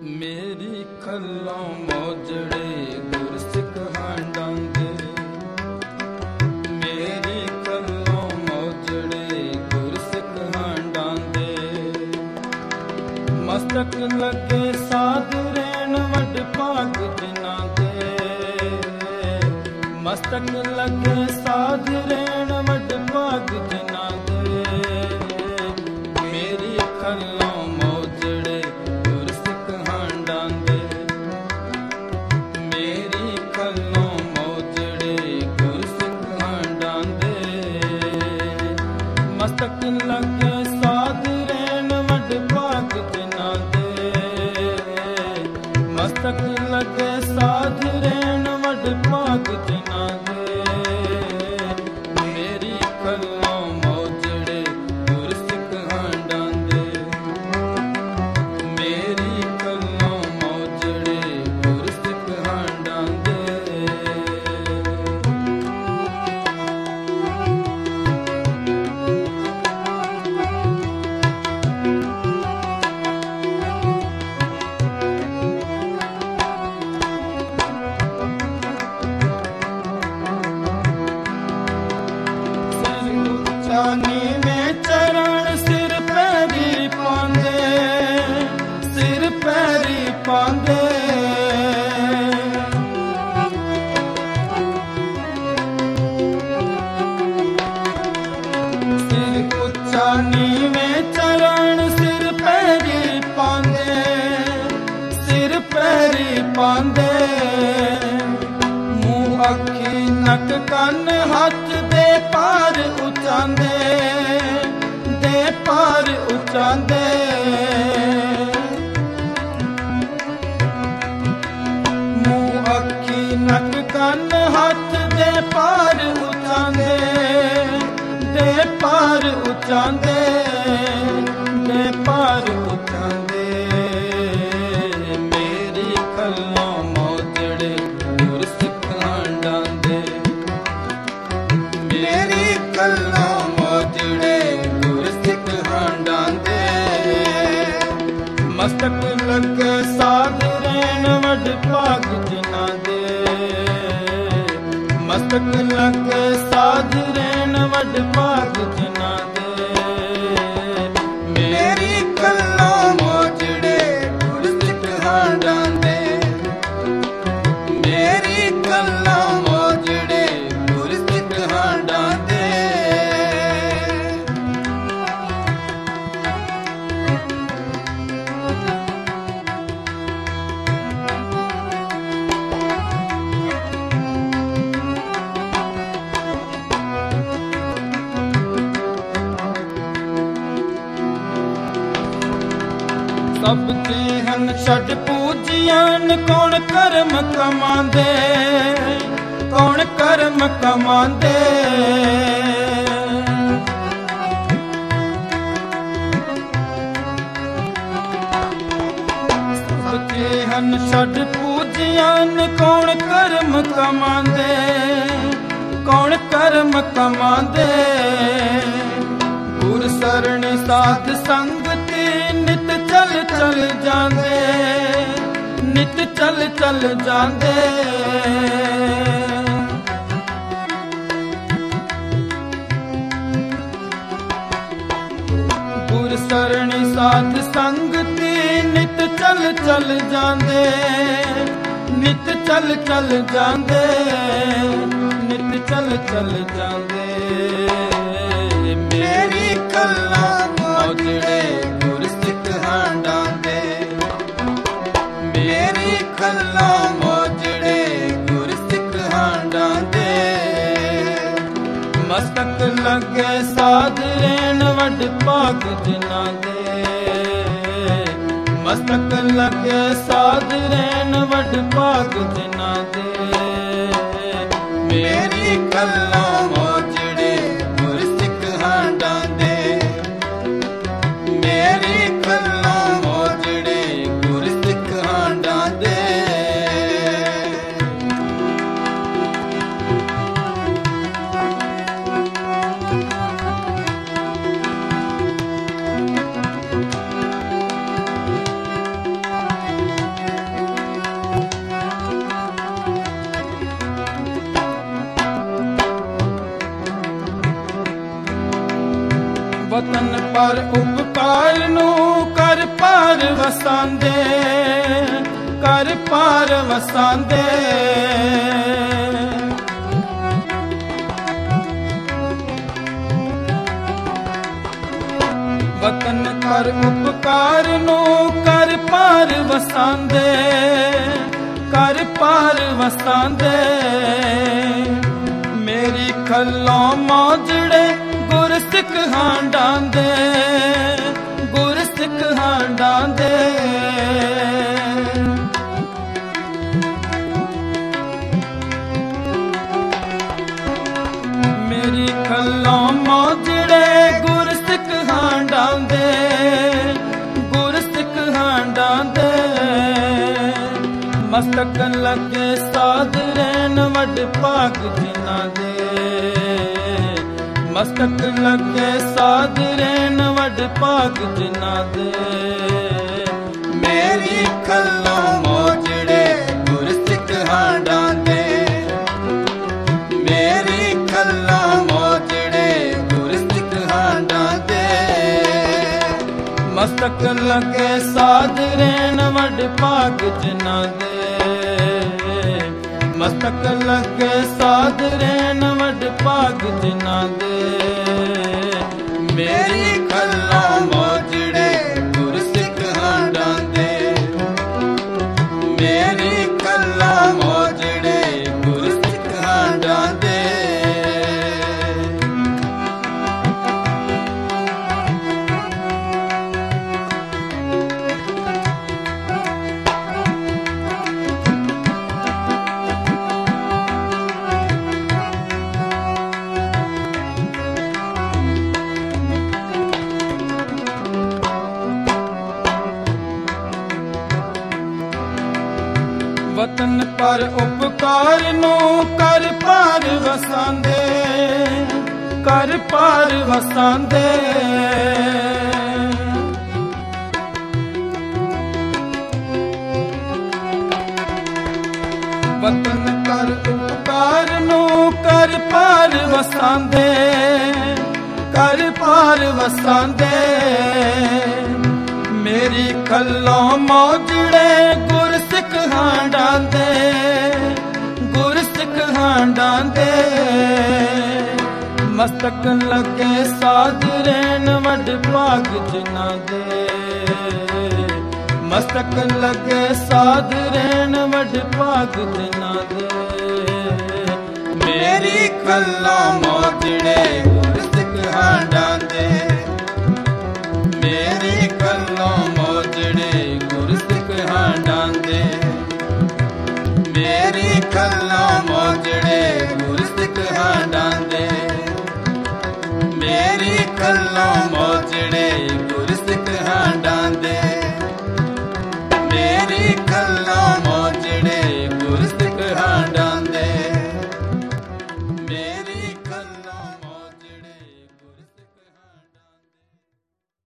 ਮੇਰੀ ਖੱਲੋਂ ਮੋਜੜੇ ਗੁਰਸਿੱਖ ਹਾਂਡਾਂਗੇ। ਮੇਰੀ ਖੱਲੋਂ ਮੋਜੜੇ ਗੁਰਸਿੱਖ ਹਾਂਡਾਂਗੇ। ਮਸਤਕ ਲੱਗੇ ਸਾਧ ਰੈਣ ਵੱਡ ਭਾਗ ਜਿਨ੍ਹਾਂ ਦੇ। ਮਸਤਕ ਲੱਗੇ ਸਾਧ ਰੈਣ ਵੱਡ ਭਾਗ ਜਿਨ੍ਹਾਂ ਦੇ। ਮੇਰੀ ਖੱਲੋਂ ਮਸਤਕ ਲੱਗੇ ਸਾਧ ਰੈਣ ਵੱਡ ਭਾਗ ਜਿਨ੍ਹਾਂ ਦੇ। ਮਸਤਕ ਲੱਗੇ ਸਾਧ ਰੈਣ ਵੱਡ ਭਾਗ ਜਿਨ੍ਹਾਂ ਦੇ। ਮੇਰੀ ਖੱਲੋਂ ਮੋਜੜੇ ਗੁਰਸਿੱਖ ਹਾਂਡਾਂਗੇ। ਮੇਰੀ ਖੱਲੋਂ ਮੋਜੜੇ ਗੁਰਸਿੱਖ ਹਾਂਡਾਂਗੇ। नीवें चरण सिर पैरी पांदे। सिर पैरी पांदे। सिर उच्चा नीवें चरण सिर पैरी पांदे। सिर पैरी पांदे। मुँह अखी नक कन हथ दे पार उचांदे। दे पार उचांदे। मुँह अखी नक कन हथ दे पार उचांदे। दे पार उचांदे। दे पार उचांदे। मेरी खल्लों मोजड़े गुरसिੱਖ ਹਾਂਡਾਂਗੇ। मेरी खल्लों मोजड़े गुरसिੱਖ ਹਾਂਡਾਂਗੇ। मस्तक लगे साध रैण ਵੱਡ भाग जिन्हां दे। मस्तक लगे साध रैण ਵੱਡ भाग जिन्हां दे। मेरी खल्लों मोजड़े गुरसिੱਖ ਹਾਂਡਾਂਗੇ। मेरी खल्लों मोजड़े गुरसिੱਖ ਹਾਂਡਾਂਗੇ। सब ते हन छड़ पूजियान कौन कर्म कमांदे। कौन कर्म कमांदे। सब ते हन छड़ पूजियान कौन कर्म कमांदे। कौन कर्म कमांदे। गुर सरणी साध संगति नित चल चल जांदे। नित चल चल जांदे। गुर सरणी साध संगति नित चल चल जांदे। नित चल चल जांदे। नित चल चल जांदे। मेरी खल्लों मोजड़े गुरसिੱਖ ਹਾਂਡਾਂਗੇ। मेरी खल्लों मोजड़े गुरसिੱਖ ਹਾਂਡਾਂਗੇ। मस्तक लगे साध रैण ਵੱਡ भाग जिन्हां दे। मस्तक लगे साध रैण ਵੱਡ भाग जिन्हां दे। मेरी खल्लों मोजड़े गुरसिੱਖ ਹਾਂਡਾਂਗੇ। मेरी खल्लों मोजड़े गुरसिੱਖ ਹਾਂਡਾਂਗੇ। ਪਰ ਉਪਕਾਰ ਨੂੰ ਕਰ ਪਾਰ ਵਸਾਂਦੇ, ਕਰ ਪਾਰ ਵਸਾਂਦੇ। ਵਤਨ ਕਰ ਉਪਕਾਰ ਨੂੰ ਕਰ ਪਾਰ ਵਸਾਂਦੇ, ਕਰ ਪਾਰ ਵਸਾਂਦੇ। ਮੇਰੀ ਖੱਲੋਂ ਮੋਜੜੇ ਗੁਰ ਸਿੱਖ ਹਾਂਡਾਂਦੇ, ਗੁਰ ਸਿੱਖ ਹਾਂਡਾਂਦੇ। ਮੇਰੀ ਖੱਲੋਂ ਮੋਜੜੇ ਗੁਰ ਸਿੱਖ ਹਾਂਡਾਂਦੇ, ਗੁਰ ਸਿੱਖ ਹਾਂਡਾਂਦੇ। ਮਸਤਕ ਲੱਗੇ ਸਾਧ ਰਹਿਣ ਵੱਡ ਭਾਗ ਜਿਨ੍ਹਾਂ ਦੇ, ਮਸਤਕ ਲੱਗੇ ਸਾਧ ਰਹਿਣ ਵੱਡ ਭਾਗ ਜਿਨ੍ਹਾਂ ਦੇ। ਮੇਰੀ ਖੱਲੋਂ ਮੋਜੜੇ ਗੁਰ ਸਿੱਖ ਹਾਂਡਾਂਦੇ, ਮੇਰੀ ਖੱਲੋਂ ਮੋਜੜੇ ਗੁਰ ਸਿੱਖ ਹਾਂਡਾਂਦੇ। ਮਸਤਕ ਲੱਗੇ ਸਾਧ ਰਹਿਣ ਵੱਡ ਭਾਗ ਜਿਨ੍ਹਾਂ ਦੇ, ਮਸਤਕ ਲੱਗੇ ਸਾਧ ਰਹਿਣ ਵੱਡ ਭਾਗ ਜਿਨ੍ਹਾਂ ਦੇ। ਮੇਰੀ ਖੱਲੋਂ ਮੋਜੜੇ ਗੁਰ ਸਿੱਖ ਹਾਂਡਾਂਦੇ, ਮੇਰੀ ਖੱਲੋਂ ਮੋਜੜੇ ਗੁਰ ਸਿੱਖ ਹਾਂਡਾਂਦੇ। ਵਤਨ ਪਰ ਉਪਕਾਰ ਨੂੰ ਕਰ ਪਾਰ ਵਸਾਂਦੇ, ਕਰ ਪਾਰ ਵਸਾਂਦੇ। ਵਤਨ ਕਰ ਉਪਕਾਰ ਨੂੰ ਕਰ ਪਾਰ ਵਸਾਂਦੇ, ਕਰ ਪਾਰ ਵਸਾਂਦੇ। ਮੇਰੀ ਖੱਲੋਂ ਮੋਜੜੇ ਗੁਰ ਸਿੱਖ ਹਾਂਡਾਂਦੇ, ਗੁਰ ਸਿੱਖ ਹਾਂਡਾਂਦੇ। ਮਸਤਕ ਲੱਗੇ ਸਾਧ ਰਹਿਣ ਵੱਡ ਭਾਗ ਜਿਨ੍ਹਾਂ ਦੇ, ਮਸਤਕ ਲੱਗੇ ਸਾਧ ਰਹਿਣ ਵੱਡ ਭਾਗ ਜਿਨ੍ਹਾਂ ਦੇ। ਮੇਰੀ ਖੱਲੋਂ ਮੋਜੜੇ